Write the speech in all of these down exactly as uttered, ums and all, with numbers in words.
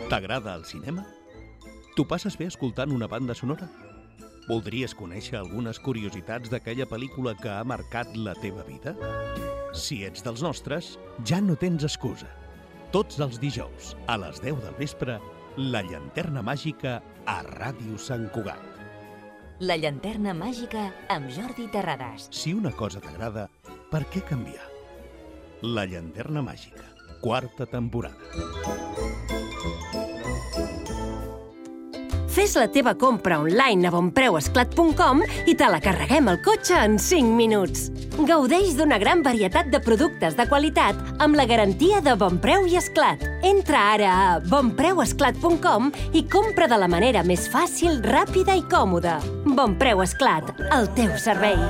T'agrada el cinema? T'ho passes bé escoltant una banda sonora? Voldries conèixer algunes curiositats d'aquella pel·lícula que ha marcat la teva vida? Si ets dels nostres, ja no tens excusa. Tots els dijous, a les deu del vespre, La Llanterna Màgica a Ràdio Sant Cugat. La Llanterna Màgica amb Jordi Terrades. Si una cosa t'agrada, per què canviar? La Llanterna Màgica, quarta temporada. Fes la teva compra online a bonpreuesclat punt com i te la carreguem al cotxe en cinc minuts. Gaudeix d'una gran varietat de productes de qualitat amb la garantia de Bonpreu i Esclat. Entra ara a bonpreuesclat punt com i compra de la manera més fàcil, ràpida i còmoda. Bonpreu Esclat, al teu servei.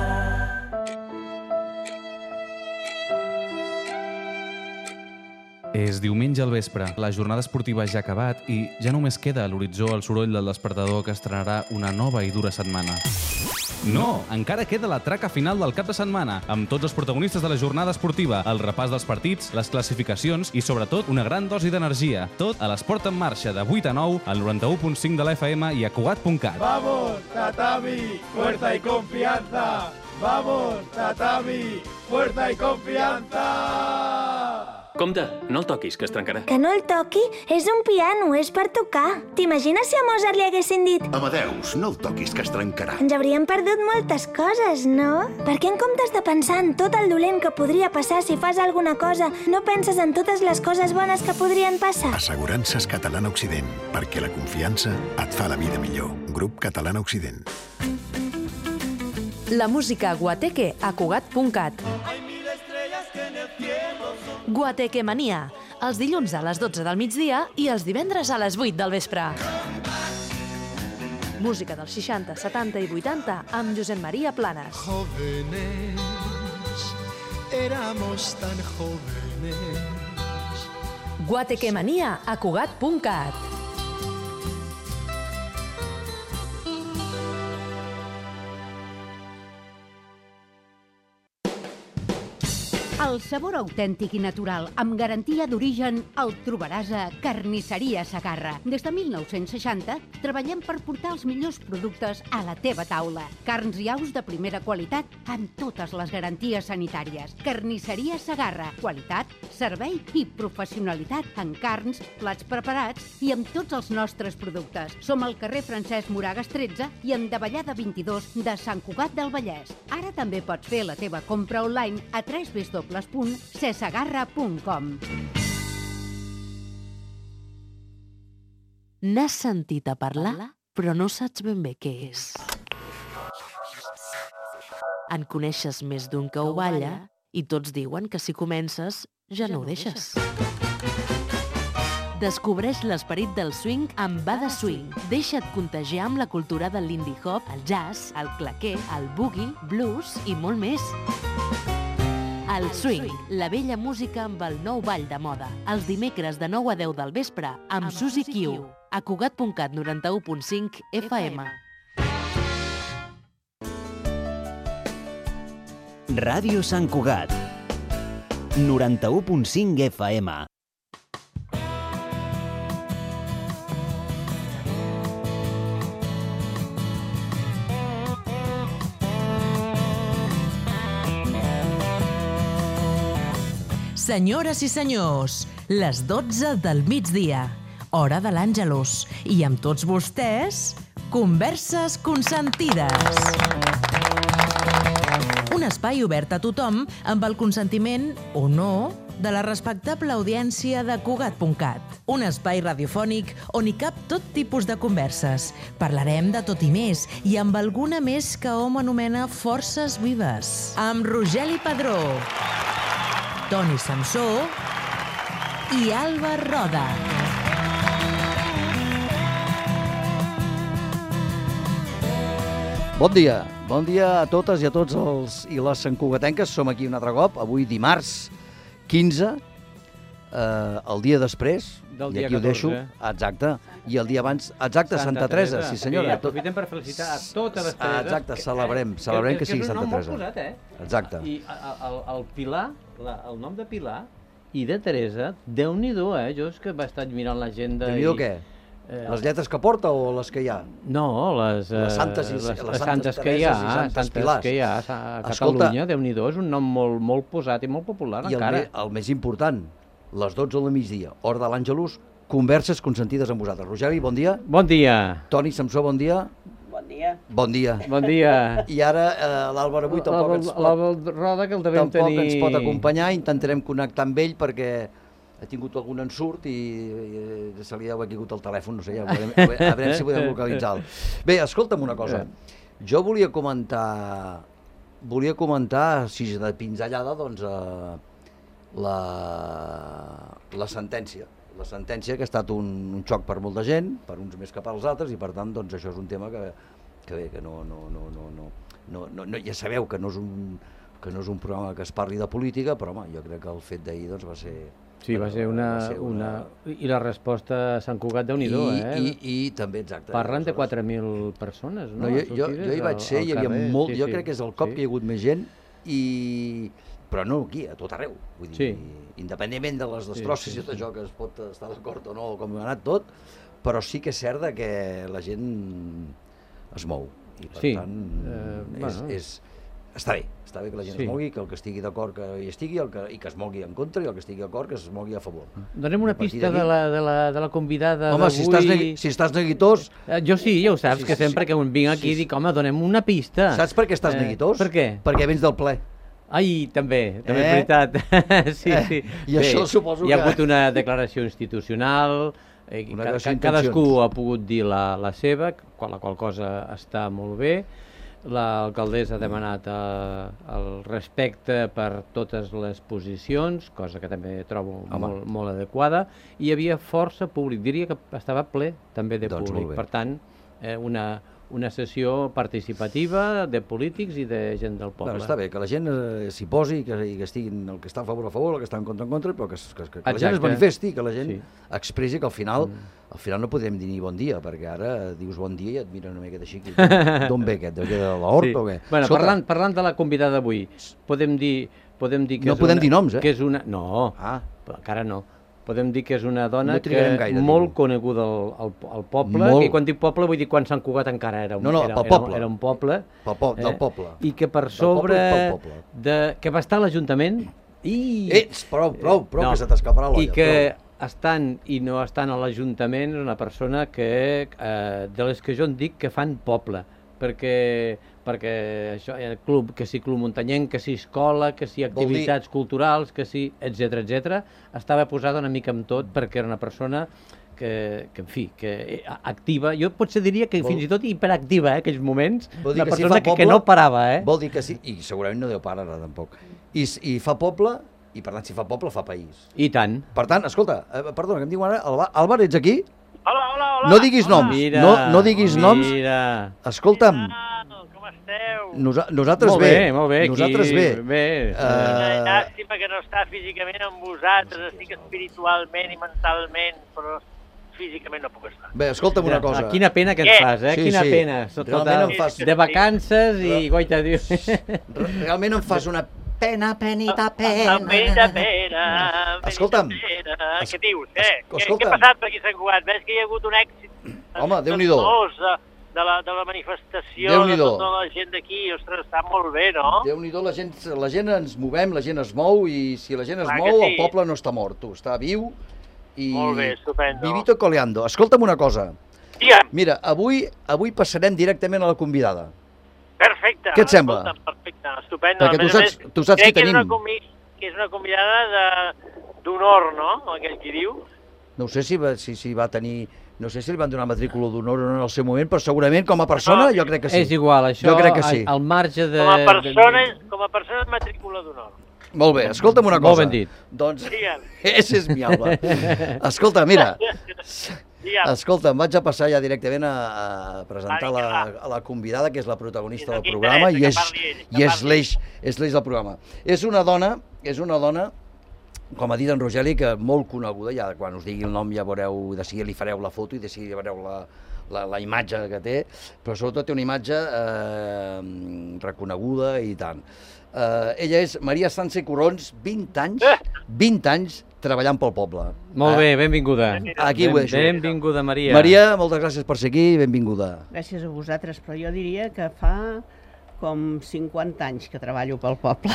És diumenge al vespre, la jornada esportiva ja ha acabat i ja només queda a l'horitzó el soroll del despertador que estrenarà una nova i dura setmana. No! Encara queda la traca final del cap de setmana, amb tots els protagonistes de la jornada esportiva, el repàs dels partits, les classificacions i, sobretot, una gran dosi d'energia. Tot a l'Esport en Marxa, de vuit a nou, al noranta-u punt cinc de la F M i a Cugat punt cat. ¡Vamos, Tatami! ¡Fuerza y confianza! ¡Vamos, Tatami! ¡Fuerza y confianza! Compte, no el toquis, que es trencarà. Que no el toqui? És un piano, és per tocar. T'imagines si a Mozart li haguessin dit Amadeus, no el toquis, que es trencarà. ens hauríem perdut moltes coses, no? Per què en comptes de pensar en tot el dolent que podria passar si fas alguna cosa, no penses en totes les coses bones que podrien passar? Assegurances Catalana Occident, perquè la confiança et fa la vida millor. Grup Catalana Occident. La música Guateque a Cugat punt cat. Guateque Mania, els dilluns a les dotze del migdia i els divendres a les vuit del vespre. Música dels seixanta, setanta i vuitanta amb Josep Maria Planes. Jóvenes, éramos tan jóvenes. Guateque Mania a Cugat punt cat. El sabor autèntic i natural, amb garantia d'origen, el trobaràs a Carnisseria Segarra. Des de mil nou-cents seixanta treballem per portar els millors productes a la teva taula. Carns i aus de primera qualitat amb totes les garanties sanitàries. Carnisseria Segarra. Qualitat, servei i professionalitat en carns, plats preparats i amb tots els nostres productes. Som al carrer Francesc Moragas tretze i en Davallada vint-i-dos de Sant Cugat del Vallès. Ara també pots fer la teva compra online a w w w punt cesegarra punt com. N'has sentit a parlar, però no saps ben bé què és. En coneixes més d'un que ho balla i tots diuen que si comences ja no ho deixes. Descobreix l'esperit del swing amb Bada Swing. Deixa't contagiar amb la cultura del lindy hop, el jazz, el claqué, el boogie, blues i molt més. El swing, la vella música amb el nou ball de moda. Els dimecres de nou a deu del vespre amb Susi Q. A Cugat punt cat noranta-u punt cinc F M. Ràdio Sant Cugat noranta-u punt cinc F M. Senyores i senyors, les dotze del migdia, hora de l'Àngelus, i amb tots vostès, Converses Consentides. Un espai obert a tothom amb el consentiment, o no, de la respectable audiència de Cugat punt cat. Un espai radiofònic on hi cap tot tipus de converses. Parlarem de tot i més, i amb alguna més que hom anomena forces vives. Amb Rogeli Padró, Toni Samsó i Alba Roda. Bon dia, bon dia a totes i a tots els i les santcugatenques. Som aquí un altre cop, avui dimarts quinze, eh, el dia després, del i dia aquí ho deixo, catorze. exacte, i el dia abans, exacte, Santa, Santa Teresa, sí senyora. Sí, aprofitem per felicitar a totes les Tereses. Exacte, celebrem, celebrem que, que, que sigui Santa Teresa. Que és un nom molt posat, eh? Exacte. I el, el, el Pilar, la, el nom de Pilar, i de Teresa, Déu-n'hi-do, eh? Jo és que va estar mirant l'agenda i... Déu-n'hi-do què? Les lletres que porta o les que hi ha? No, les, les santes, les, les les santes que hi ha, santes, santes Pilars. que hi ha a Catalunya, Déu-n'hi-do, és un nom molt, molt posat i molt popular I encara. I el, el més important, les dotze del migdia, hora de l'Àngelus, converses consentides amb vosaltres. Rogeri, bon dia. Bon dia. Toni Samsó, bon dia. Bon dia. Bon dia. Bon dia. I ara eh, l'Àlvar avui tampoc, ens pot, L'Àlvar Roda, que el devem tampoc tenir... ens pot acompanyar, intentarem connectar amb ell perquè ha tingut algun ensurt i, i se li deu haver caigut el telèfon, no sé, ja veurem, a veurem si podem localitzar-lo. Bé, escolta'm una cosa, jo volia comentar, volia comentar, si de pinzellada, doncs, eh, la, la sentència. La sentència que ha estat un, un xoc per molta gent, per uns més que per als altres, i per tant, doncs, això és un tema que, que bé, que no, no, no, no, no, no, no, no, ja sabeu que no és un, que no és un programa que es parli de política, però home, jo crec que el fet d'ahir doncs, va ser... Sí, va ser una... Va ser una... una... I la resposta a Sant Cugat, Déu-n'hi-do, eh? I, i, I també, exacte. Parlen de quatre mil persones, no? no jo, jo, jo hi vaig ser, hi havia carrer. molt... Sí, jo sí, crec que és el cop sí. que hi ha hagut més gent, i... però no aquí, a tot arreu. Vull dir, sí. Independentment de les destrosses sí, sí, i tot això, que es pot estar d'acord o no, com ha anat tot, però sí que és cert que la gent es mou. I per sí. tant, uh, és, bueno. és, està bé. Està bé que la gent sí. es mogui, que el que estigui d'acord que hi estigui, el que, i que es mogui en contra, i el que estigui d'acord que es mogui a favor. Donem una pista de la, de, la, de la convidada home, si estàs, negui, si estàs neguitós... Eh, jo sí, ja ho saps, sí, que sempre sí, que vinc aquí sí, dic, home, donem una pista. Saps per què estàs eh, neguitós? Per què? Perquè vens del ple. Ai, també, també eh? és veritat. sí, eh? sí. I bé, això suposo que... Hi ha hagut una declaració institucional, eh, una ca cadascú ha pogut dir la, la seva, la qual cosa està molt bé. L'alcaldessa ha demanat eh, el respecte per totes les posicions, cosa que també trobo molt, molt adequada, i hi havia força públic, diria que estava ple també de doncs públic, per tant, eh, una, una sessió participativa de polítics i de gent del poble. Bueno, està bé, que la gent eh, s'hi posi, que, i que estiguin el que està a favor a favor, el que està en contra en contra, però que, que, que, que la gent es manifesti, que la gent sí. expressi que al final, mm. al final no podem dir ni bon dia, perquè ara dius bon dia i et miren una miqueta així, d'on ve aquest, de l'hort sí. o què? Bueno, parlant, parlant de la convidada d'avui, podem dir, podem dir que no és podem una, dir noms, eh? Que és una, no, ah. encara no. Podem dir que és una dona no que gaire, molt diu. coneguda al, al, al poble, molt. I quan dic poble vull dir quan Sant Cugat encara era un, no, no, era, poble. Era, era un poble. Pel po del poble. Eh? I que per sobre de, que va estar a l'Ajuntament i... Ets, prou, prou, prou, no. que se t'escaparà l'olla. I que prou. estan i no estan a l'Ajuntament és una persona que, eh, de les que jo en dic que fan poble, perquè... perquè això, el club, que si club muntanyenc, que si escola, que si activitats dir... culturals, que si, etcètera, etcètera, estava posada una mica amb tot perquè era una persona que, que en fi, que activa, jo potser diria que vol... fins i tot hiperactiva, eh, aquells moments, una que persona si que, poble, que no parava, eh? Vol dir que sí, i segurament no deu parar ara tampoc, I, i fa poble, i per tant si fa poble fa país. I tant. Per tant, escolta, eh, perdona, que em diu ara, Àlvar, ets aquí? Hola, hola, hola. No diguis hola. noms, mira, no, no diguis mira. noms. Escolta'm. Com esteu? Nosa nosaltres molt bé, bé, molt bé, nosaltres aquí, bé. bé. Uh... Llàstima que no està físicament amb vosaltres, estic espiritualment i mentalment, però físicament no puc estar. Bé, escolta'm una cosa. Ah, quina pena que ens fas, eh? Sí, quina sí. pena. Realment em fas... De vacances i goita, diu. Realment em fas una pena, penita, pena. Penita, pena. Escolta'm. Què dius, eh? Escolta'm. Què ha passat per aquí a Sant Cugat? Veig que hi ha hagut un èxit. Home, Déu-n'hi-do. De la, de la manifestació, de tota la gent d'aquí, ostres, està molt bé, no? Déu-n'hi-do, la gent, la gent ens movem, la gent es mou, i si la gent es Clar mou, sí. el poble no està mort, tu, està viu, i... Molt bé, estupendo. Vivito coleando. Escolta'm una cosa. Digue'm. Mira, avui, avui passarem directament a la convidada. Perfecte. Què et sembla? Escolta, perfecte, estupendo. Perquè tu saps, tu saps qui tenim. Crec que, que és una convidada d'honor, no? Aquell qui diu. No sé si va, si, si va tenir... No sé si li van donar matrícula d'honor o no en el seu moment, però segurament com a persona no, jo crec que sí. És igual, això jo crec que sí. al marge de... Com a persona, com a persona matrícula d'honor. Molt bé, escolta'm una cosa. Molt ben dit. Doncs, ese és mi Alba. Escolta, mira, escolta, em vaig a passar ja directament a, a presentar la, a la convidada, que és la protagonista del programa, i és, i és l'eix del programa. És una dona, és una dona, com ha dit en Rogeli, que molt coneguda, ja quan us digui el nom ja veureu, de seguida li fareu la foto i de seguida veureu la, la, la imatge que té, però sobretot té una imatge eh, reconeguda i tant. Uh, ella és Maria Sanz i Corons, vint anys, vint anys treballant pel poble. Molt bé, benvinguda. Aquí ho Ben, deixo. benvinguda, Maria. Maria, moltes gràcies per ser aquí i benvinguda. Gràcies a vosaltres, però jo diria que fa com cinquanta anys que treballo pel poble.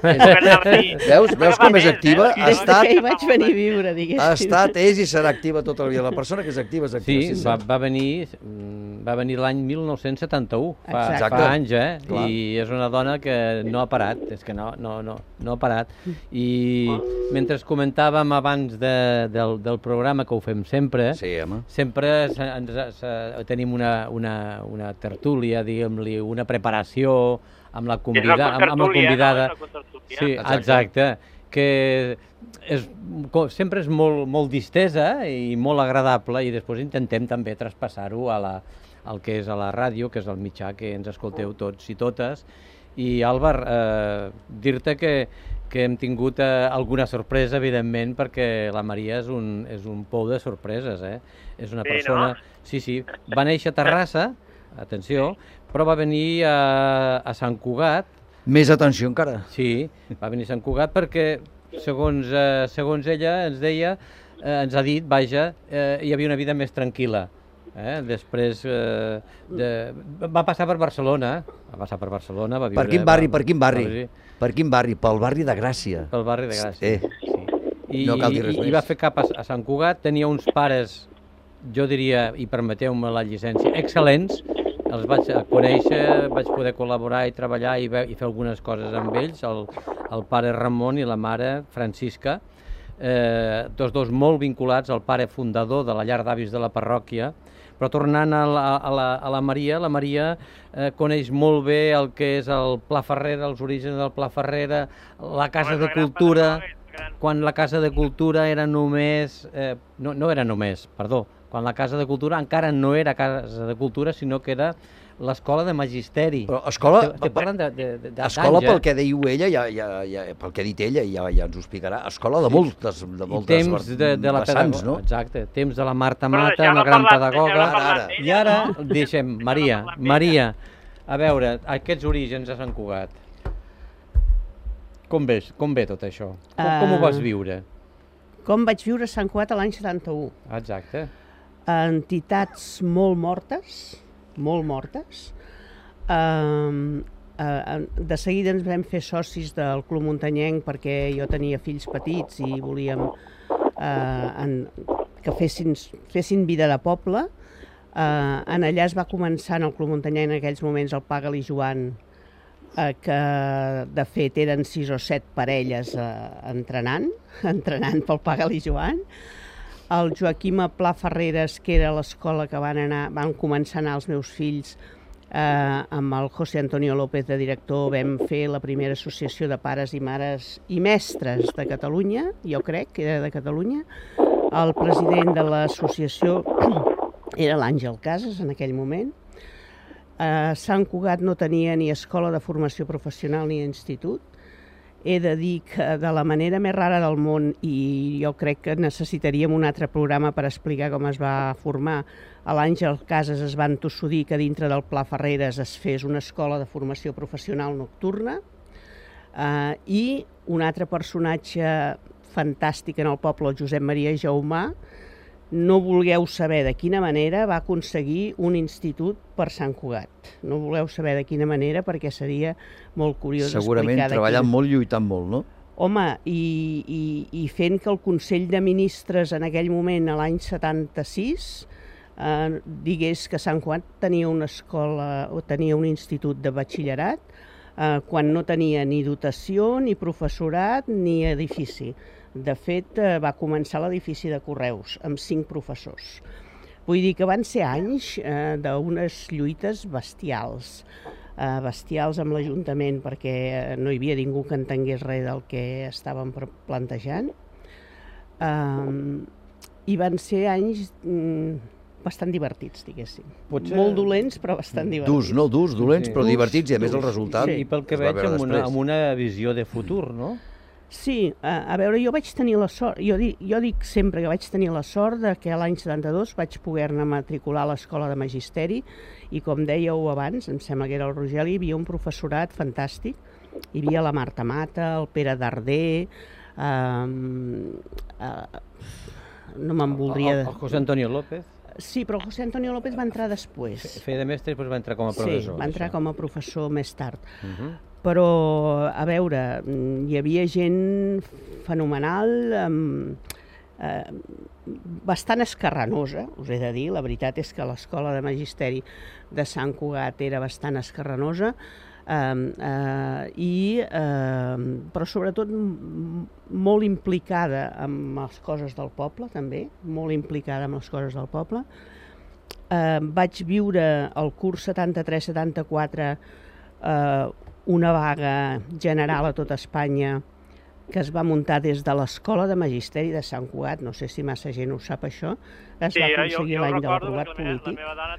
Veus? Veus com és activa? Ha Des estat, que hi vaig venir a viure, diguéssim. ha estat, és i serà activa tota la vida. La persona que és activa és activa. Sí, va, va venir, va venir l'any mil nou-cents setanta-u, fa, Exacte. fa anys, eh? Clar. I és una dona que no ha parat, és que no, no, no, no ha parat. I mentre comentàvem abans de, del, del programa, que ho fem sempre, sí, sempre se, ens, se, tenim una, una, una tertúlia, diguem-li, una preparació amb la, convida, amb, amb la convidada. No? Sí, exacte, que és, sempre és molt, molt distesa i molt agradable, i després intentem també traspassar-ho a la, al que és a la ràdio, que és el mitjà que ens escolteu tots i totes. I Àlvar, eh, dir-te que, que hem tingut eh, alguna sorpresa, evidentment, perquè la Maria és un, és un pou de sorpreses, eh? És una Sí, persona... no? Sí, sí, va néixer a Terrassa, atenció, però va venir a, a Sant Cugat. Més atenció encara. Sí, va venir a Sant Cugat perquè, segons, eh, segons ella, ens deia, eh, ens ha dit, vaja, eh, hi havia una vida més tranquil·la. Eh? Després eh, de... va passar per Barcelona, va passar per Barcelona, va viure... Per quin barri, va, per quin barri? Va, per quin barri? Pel barri de Gràcia. Pel barri de Gràcia, Eh. sí. I, No cal dir res i, més. I va fer cap a, a Sant Cugat, tenia uns pares, jo diria, i permeteu-me la llicència, excel·lents. Els vaig conèixer, vaig poder col·laborar i treballar i, ve, i fer algunes coses amb ells, el, el pare Ramon i la mare Francisca, eh, tots dos molt vinculats, el pare fundador de la llar d'avis de la parròquia, però tornant a la, a la, a la Maria, la Maria eh, coneix molt bé el que és el Pla Ferrera, els orígens del Pla Ferrera, la Casa de Cultura, quan la Casa de Cultura era només, eh, no, no era només, perdó, quan la Casa de Cultura encara no era Casa de Cultura, sinó que era l'Escola de Magisteri. Però escola, Estic parlant de, de, de, de escola d'anys, pel eh? que diu ella, ja, ja, ja, pel que ha dit ella, ja, ja ens ho explicarà, escola de moltes, de moltes I temps de, de la vessants, pedagoga, no? Exacte, temps de la Marta Però Mata, deixeu-la una gran parlar, pedagoga. deixeu-la parlar Ara, ara. d'ella, I ara no? deixem, Maria, Maria, a veure, aquests orígens a Sant Cugat. Com ves, com ve tot això? Com, com ho vas viure? Com vaig viure a Sant Cugat l'any setanta-u. Exacte. Entitats molt mortes, molt mortes. Um, uh, de seguida ens vam fer socis del Club Muntanyenc perquè jo tenia fills petits i volíem uh, en, que fessin, fessin vida de poble. Uh, en allà es va començar en el Club Muntanyenc en aquells moments el Paga-li Joan, uh, que de fet eren sis o set parelles uh, entrenant, entrenant pel Paga-li Joan. El Joaquim Pla Ferreres, que era l'escola que van anar, van començar a anar els meus fills, eh, amb el José Antonio López de director, vam fer la primera associació de pares i mares i mestres de Catalunya, jo crec que era de Catalunya. El president de l'associació era l'Àngel Casas en aquell moment. Eh, Sant Cugat no tenia ni escola de formació professional ni institut. He de dir que de la manera més rara del món, i jo crec que necessitaríem un altre programa per explicar com es va formar, a l'Àngel Casas es van tossudir que dintre del Pla Ferreres es fes una escola de formació professional nocturna, eh, i un altre personatge fantàstic en el poble, el Josep Maria Jaumà, no vulgueu saber de quina manera va aconseguir un institut per Sant Cugat. No voleu saber de quina manera perquè seria molt curiós Segurament explicar. treballant quin... molt, lluitant molt, no? Home, i, i, i fent que el Consell de Ministres en aquell moment, a l'any setanta-sis, eh, digués que Sant Cugat tenia una escola o tenia un institut de batxillerat, eh, quan no tenia ni dotació, ni professorat, ni edifici. De fet, eh, va començar l'edifici de Correus, amb cinc professors. Vull dir que van ser anys eh, d'unes lluites bestials, eh, bestials amb l'Ajuntament, perquè no hi havia ningú que entengués res del que estàvem plantejant. Um, I van ser anys mm, bastant divertits, diguéssim. Potser... Molt dolents, però bastant divertits. Durs, no? Durs, dolents, Sí. però Durs, divertits, i a més el durs. resultat... Sí, i pel que es va veig veure amb una, després. amb una visió de futur, no? Sí, a, a veure, jo vaig tenir la sort, jo dic, jo dic sempre que vaig tenir la sort de que l'any setanta-dos vaig poder-ne matricular a l'Escola de Magisteri i, com dèieu abans, em sembla que era el Rogeli, hi havia un professorat fantàstic, hi havia la Marta Mata, el Pere Darder, eh, eh, no me'n voldria... El, el José Antonio López. Sí, però el José Antonio López va entrar després. Feia de mestre i després va entrar com a professor. Sí, va entrar això. com a professor més tard. Uh -huh. Però, a veure, hi havia gent fenomenal, amb, eh, bastant escarranosa, us he de dir. La veritat és que l'escola de magisteri de Sant Cugat era bastant escarranosa, eh, eh, i, eh, però sobretot molt implicada amb les coses del poble, també, molt implicada amb les coses del poble. Eh, vaig viure el curs setanta-tres setanta-quatre eh, una vaga general a tota Espanya que es va muntar des de l'Escola de Magisteri de Sant Cugat, no sé si massa gent ho sap això, es sí, va aconseguir l'any de l'aprovat polític,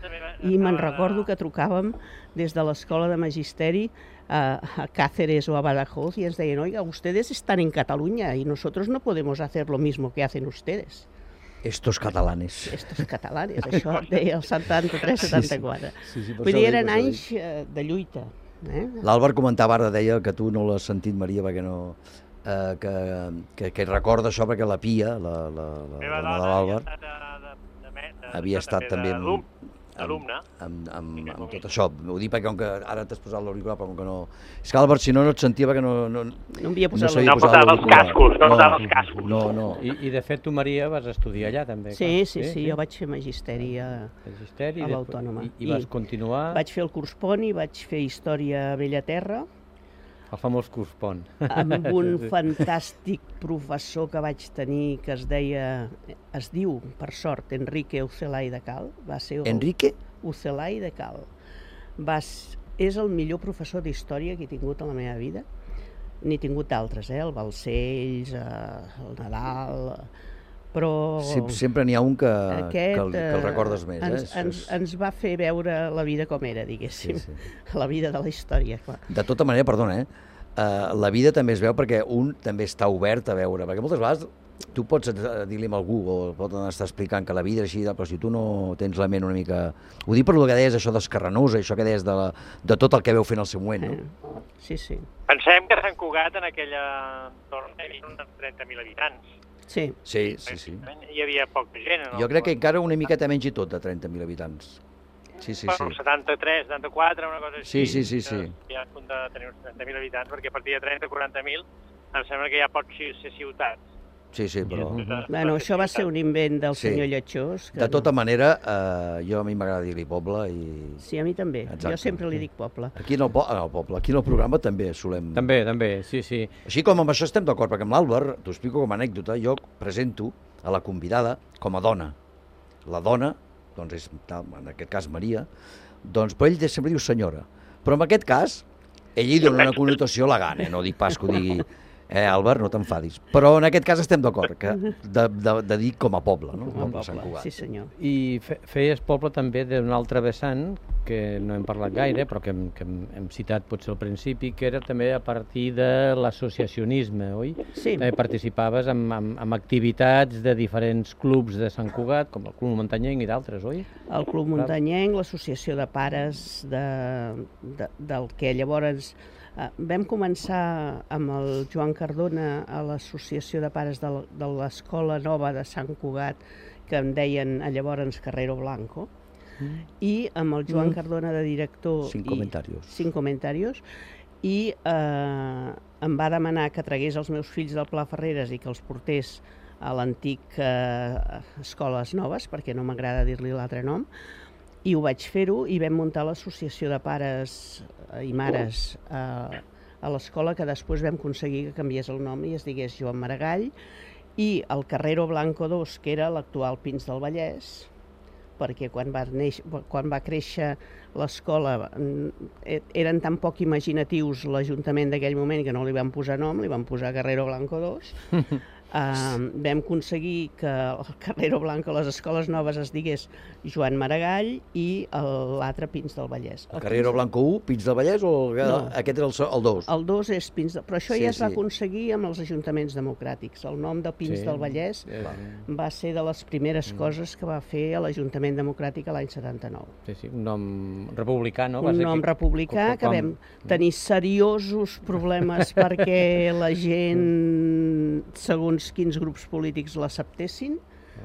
i me'n recordo que trucàvem des de l'Escola de Magisteri a, a Cáceres o a Badajoz i ens deien, oiga, ustedes están en Cataluña y nosotros no podemos hacer lo mismo que hacen ustedes. Estos catalanes. Estos catalanes, això deia el setanta-tres setanta-quatre. Sí, sí, sí, Vull dir, eren anys de lluita. Eh? L'Àlvar comentava ara, deia que tu no l'has sentit, Maria, perquè no... Eh, que, que, que recorda això perquè la Pia, la, la, la, la dona de l'Àlvar, havia estat també amb, alumne. Amb, amb, amb, amb tot això. Ho dic perquè com que ara t'has posat l'auricular, però com que no... És que Àlvar, si no, no et sentia perquè no... No, no havia posat no no posava els cascos, no posava els cascos. No, no. I, I de fet tu, Maria, vas estudiar allà també. Sí, sí, sí, sí, jo vaig fer magisteri a, magisteri, a l'Autònoma. I, I vas continuar... Vaig fer el curs Pont i vaig fer Història a Bellaterra, el famós curs Pont. Amb un fantàstic professor que vaig tenir que es deia, es diu, per sort, Enrique Ucelay de Cal. Va ser el... Enrique? Ucelay de Cal. Va, és el millor professor d'història que he tingut a la meva vida. N'he tingut d'altres, eh? El Balcells, el Nadal... Però... Sí, sempre n'hi ha un que, aquest, que, el, que el recordes més. Ens, eh? ens, ens va fer veure la vida com era, diguéssim. Sí, sí. La vida de la història, clar. De tota manera, perdona, eh? Uh, la vida també es veu perquè un també està obert a veure, perquè moltes vegades tu pots dir-li a algú o pot estar explicant que la vida és així, però si tu no tens la ment una mica... Ho dic per el que deies, això d'escarranosa, això que deies de, la, de tot el que veu fer en el seu moment, no? Sí, sí. Pensem que Sant Cugat en aquella entorn hi havia uns trenta mil habitants. Sí. Sí, sí, sí. Hi havia poca gent. Jo crec que encara una miqueta menys i tot de trenta mil habitants. Sí, sí, sí. setanta-tres, setanta-quatre, una cosa així. Sí, sí, sí, sí. Hi ha punt de tenir uns trenta mil habitants, perquè a partir de trenta o quaranta mil em sembla que ja pot ser ciutats. Sí, sí, però... Bueno, això va ser un invent del sí. senyor Lletjós. De tota no. manera, eh, jo a mi m'agrada dir-li poble i... Sí, a mi també. Exacte. Jo sempre li dic poble. Aquí en el, po en el poble, aquí en el programa també solem... També, també, sí, sí. Així com amb això estem d'acord, perquè amb l'Àlvar, t'ho explico com a anècdota, jo presento a la convidada com a dona. La dona, doncs és, en aquest cas Maria, doncs, però ell sempre diu senyora. Però en aquest cas, ell hi dona una connotació elegant, eh? No dic pas que ho digui... Eh, Àlvar, no t'enfadis. Però en aquest cas estem d'acord, que de, de, de dir com a poble, no? Com a poble, Sant Cugat. Sí senyor. I fe, feies poble també d'un altre vessant, que no hem parlat gaire, però que hem, que hem, hem citat potser al principi, que era també a partir de l'associacionisme, oi? Sí. També participaves en, en, en activitats de diferents clubs de Sant Cugat, com el Club Muntanyenc i d'altres, oi? El Club Muntanyenc, l'associació de pares de, de, del que llavors... Uh, vam començar amb el Joan Cardona a l'associació de pares de, de l'Escola Nova de Sant Cugat, que em deien llavors Carrero Blanco, mm. i amb el Joan mm. Cardona de director... Cinc comentarios. Cinc comentarios. I eh, em va demanar que tragués els meus fills del Pla Ferreres i que els portés a l'antic eh, Escoles Noves, perquè no m'agrada dir-li l'altre nom, i ho vaig fer-ho i vam muntar l'associació de pares i mares a, a l'escola, que després vam aconseguir que canviés el nom i es digués Joan Maragall, i el Carrero Blanco dos, que era l'actual Pins del Vallès, perquè quan va, néixer, quan va créixer l'escola eren tan poc imaginatius l'Ajuntament d'aquell moment que no li van posar nom, li van posar Carrero Blanco dos. Uh, vam aconseguir que el Carrero Blanco a les escoles noves es digués Joan Maragall i l'altre Pins del Vallès. El Carrero Blanco u, Pins del Vallès, o el, no. aquest era el, el dos? El dos és Pins del... Però això sí, ja es va sí. aconseguir amb els ajuntaments democràtics. El nom de Pins Sí. del Vallès Sí. va ser de les primeres Mm. coses que va fer l'Ajuntament Democràtic l'any setanta-nou. Sí, sí, un nom republicà, no? Va Un ser nom que- republicà com- que com- vam tenir seriosos problemes perquè la gent, segons quins grups polítics l'acceptessin,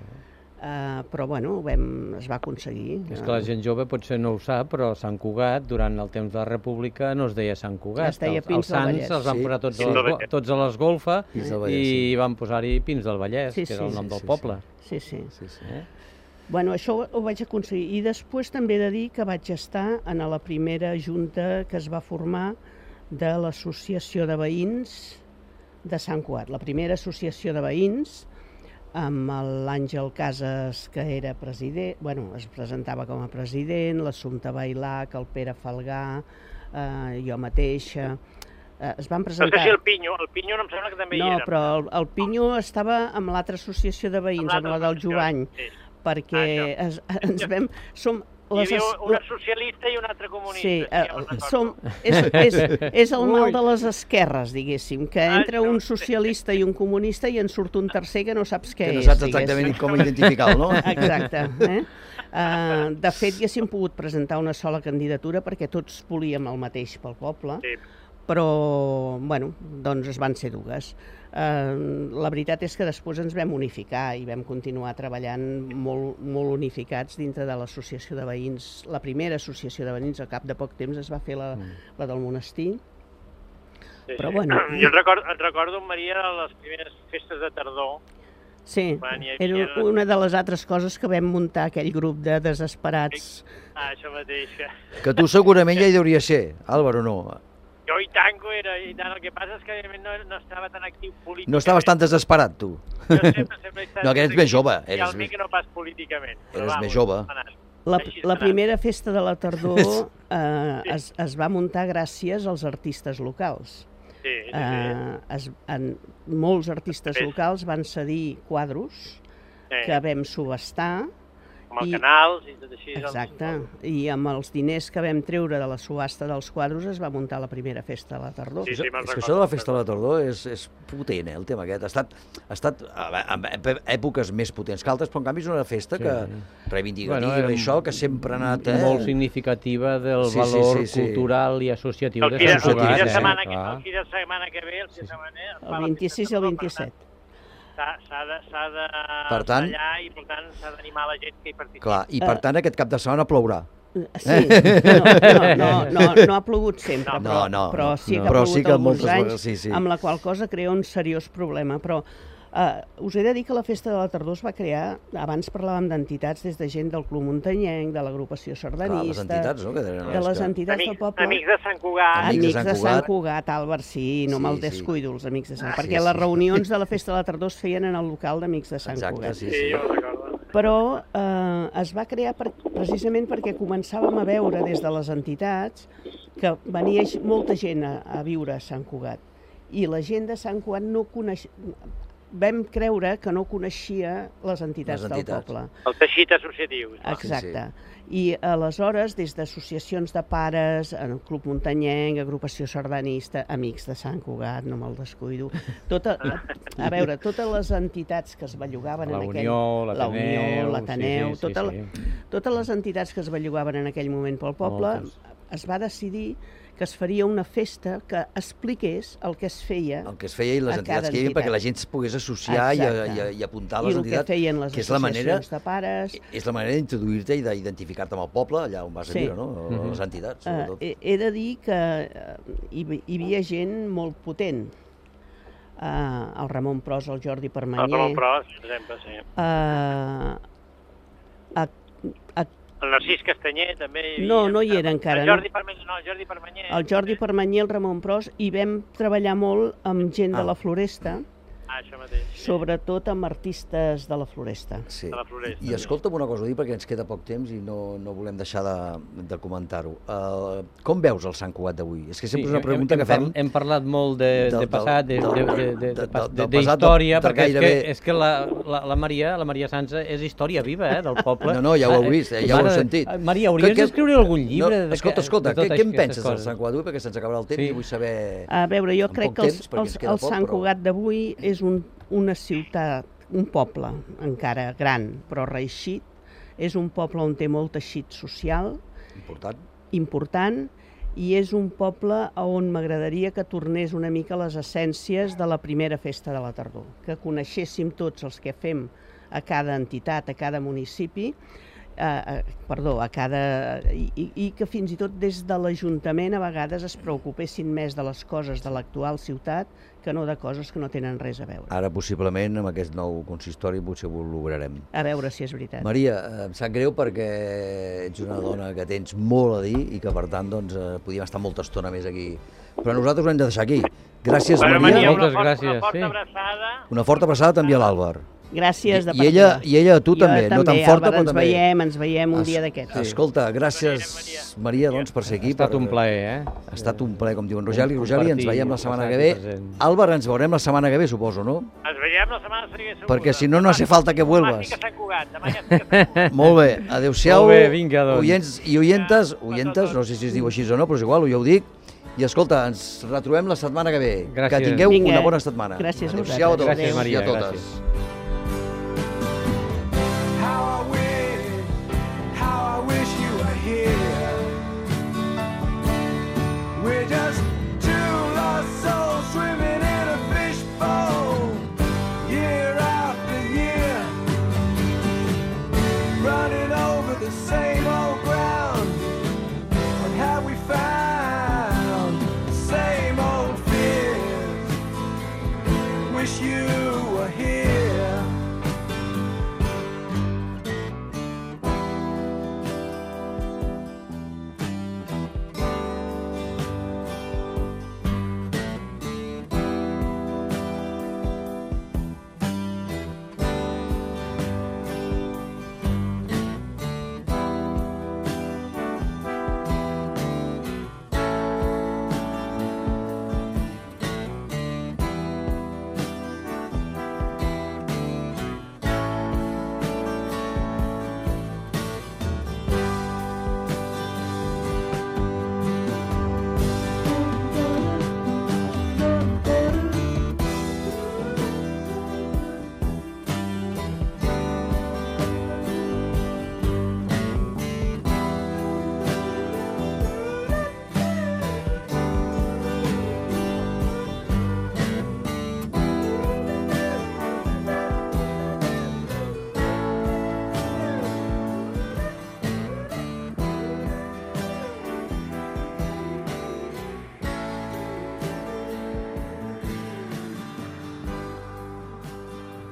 uh, però bueno, vam, es va aconseguir. És que la gent jove potser no ho sap, però Sant Cugat, durant el temps de la República, no es deia Sant Cugat. Es deia Els- Pins els del sants Vallès. els van Sí, posar tots, sí. a les, go- tots a l'esgolfa Pins del Vallès, i sí. van posar-hi Pins del Vallès, Sí, que era sí, el nom sí, del sí, poble. Sí, sí. Sí, sí. Eh? Bueno, això ho, ho vaig aconseguir. I després també he de dir que vaig estar en la primera junta que es va formar de l'Associació de Veïns de Sant Cugat. La primera associació de veïns amb l'Àngel Casas, que era president, bueno, es presentava com a president, l'Assumpta Bailach, el Pere Falgà, eh, jo mateixa. Eh, es van No presentar... sé si el Pinyo, el Pinyo no em sembla que també hi No, era. però el, el Pinyo estava amb l'altra associació de veïns, amb la del Jovany, Sí. perquè es, ens vam... Som Hi les havia es- una socialista i una altra comunista. Sí, ja me'n eh, recordo. som, és, és, és el mal Ui. de les esquerres, diguéssim, que Ah, entra això, un sí. socialista i un comunista i en surt un tercer que no saps què Que no és. saps diguéssim. exactament com identificar-lo, no? Exacte. Eh? Uh, de fet, ja s'hi hem pogut presentar una sola candidatura perquè tots volíem el mateix pel poble, Sí. però, bueno, doncs es van ser dues. Uh, la veritat és que després ens vam unificar i vam continuar treballant molt, molt unificats dintre de l'associació de veïns. La primera associació de veïns, al cap de poc temps, es va fer la, la del monestir. Sí, Però sí. bueno. Jo et recordo, et recordo, Maria, les primeres festes de tardor. Sí, Quan hi era havia- una de les altres coses que vam muntar aquell grup de desesperats. Ah, això mateix. Que tu segurament ja hi deuries ser, Álvaro, no? Jo i tant que ho era, i tant. El que passa és que evidentment no, no estava tan actiu políticament. No estaves tan desesperat, tu. Jo sempre, sempre he estat No, que eres més jove. Eres, Realment que no pas políticament. Però eres vamos, més jove. ha anat. La, Així la s'ha anat. primera festa de la tardor eh, es, es va muntar gràcies als artistes locals. Sí, sí, sí. Eh, es, en, molts artistes Sí. locals van cedir quadros Sí. que vam subestar. Amb els i- canals i tot així. Exacte, i amb els diners que vam treure de la subhasta dels quadros es va muntar la primera festa de la tardor. Sí, És, sí, és me'n que recordo. això de la festa de la tardor és, és potent, eh, el tema aquest. Ha estat, ha estat en èpoques més potents que altres, però en canvi és una festa Sí. que reivindicativa, Bueno, bueno, era això, que sempre ha anat... Eh? Molt significativa del Sí, sí, valor sí, sí. cultural i associatiu El de fi de, Sant el fi Cugat. de, eh? setmana, que, Clar. el fi de setmana que ve, el fi de setmana, es fa El la vint-i-sis i el vint-i-set. S'ha s'ha de, s'ha de Per tant- ballar i, per tant, s'ha d'animar la gent que hi participi. Clar, i per tant aquest cap de setmana plourà. Sí, no, no, no, no ha plogut sempre, No, però, no, però no, sí que no. ha Però plogut sí que alguns moltes anys, vegades, sí, sí. amb la qual cosa crea un seriós problema. Però eh, us he de dir que la Festa de la Tardor es va crear, abans parlàvem d'entitats, des de gent del Club Muntanyenc, de l'agrupació sardanista... Clar, les entitats, no? Que eren de les que- entitats del Amics, poble. amics de Sant Cugat. Amics Amics de de Sant Sant Cugat. Cugat, Àlvar, sí, no Sí, me'l sí. descuido, els Amics de Sant Ah, Cugat, sí, perquè sí. les reunions de la Festa de la Tardor es feien en el local d'Amics de Sant Exacte, Cugat. sí, Sí, sí. jo ho recordo. Però eh, es va crear per, precisament perquè començàvem a veure des de les entitats que venia g- molta gent a, a viure a Sant Cugat i la gent de Sant Cugat no coneixia, vam creure que no coneixia les entitats, Les entitats. del poble. El teixit associatiu. Exacte. I aleshores, des d'associacions de pares, el Club Muntanyenc, Agrupació Sardanista, Amics de Sant Cugat, no me'l descuido, tota, a veure, totes les entitats que es bellugaven La en aquell... Unió, la l'Ateneu, Unió, l'Ateneu, sí, sí, tota sí, la- sí. totes les entitats que es bellugaven en aquell moment pel poble, Moltes. es va decidir que es faria una festa que expliqués el que es feia El que es feia i les a cada entitats que hi havia perquè entitat. la gent es pogués associar i, Exacte. i, i apuntar I les el que entitats, feien les que és la manera, associacions de pares. és la manera d'introduir-te i d'identificar-te amb el poble, allà on vas a Sí. viure, no? Mhm. Les entitats, Eh, sobretot. he, he de dir que eh, hi, hi havia gent molt potent. Uh, el Ramon Pros, el Jordi El Permanyer, Ramon Pros, per exemple, sí. uh, a, a, El Narcís Castanyer, també. hi No, havia. no hi era encara, El no. Jordi Permanyer, no, el Jordi Permanyer. el Jordi Permanyer, el Ramon Pros, i vam treballar molt amb gent Ah. de la Floresta, Ah, això mateix. Sobretot amb artistes de la Floresta. Sí. De la Floresta. I escolta'm una cosa, ho dic perquè ens queda poc temps i no, no volem deixar de, de comentar-ho. Uh, com veus el Sant Cugat d'avui? És que sempre és una pregunta hem, que fem... Hem parlat molt de, del, de passat, de, de, de, de, de, del- de, del de passat, història, del- perquè és gairebé- que, és que la, la, la Maria, la Maria Sansa és història viva, eh, del poble. No, no, ja ho heu vist, eh, ja ho heu Mare- sentit. Maria, hauries Que- que- d'escriure algun llibre? No, de, escolta, escolta, de què, tot què en aquestes penses del coses? Sant Cugat d'avui? Perquè se'ns acabarà el temps Sí. i vull saber... A veure, jo amb crec poc que els, temps, perquè els, ens queda el poc, Sant però- Cugat d'avui és un, una ciutat, un poble encara gran, però reeixit. És un poble on té molt teixit social. Important. Important. I és un poble on m'agradaria que tornés una mica a les essències de la primera festa de la tardor, que coneixéssim tots els que fem a cada entitat, a cada municipi, eh, eh, perdó, a cada... I, i, i que fins i tot des de l'Ajuntament a vegades es preocupessin més de les coses de l'actual ciutat que no de coses que no tenen res a veure. Ara, possiblement, amb aquest nou consistori potser ho lograrem. A veure si és veritat. Maria, eh, em sap greu perquè ets una dona que tens molt a dir i que, per tant, doncs, eh, podíem estar molta estona més aquí. Però nosaltres ho hem de deixar aquí. Gràcies, Bueno, Maria. Maria, una Moltes forta, gràcies, una forta sí. abraçada. Una forta abraçada també a l'Àlvar. Gràcies de I ella, partida. I ella a tu Jo també, no tan forta, Àlvar, però ens també. veiem, ens veiem un Es- dia d'aquests. Escolta, gràcies, Maria, doncs, per ser aquí. Ha estat per- un plaer, eh? Ha estat un plaer, com diuen Rogeli. Rogeli, ens Compartir, veiem la setmana passat que i ve. present. Àlvar, ens veurem la setmana que ve, suposo, no? Ens veiem la setmana que ve. Perquè si no, no hace falta que Demà vuelvas. sí que s'ha cugat, demà ja sí que s'ha cugat. Molt bé, adeu-siau, Molt bé, vinga, doncs. oients i oientes, oientes, no sé si es diu així o no, però és igual, jo ho dic. I escolta, ens retrobem la setmana que ve. Gràcies. Que tingueu Vinga. una bona setmana. Gràcies a Adéu-siau a tots vosaltres. Gràcies, Maria, i a totes. gràcies. How I wish, how I wish you were here. We're just two lost souls swimming in a fishbowl, year after year, running over the same old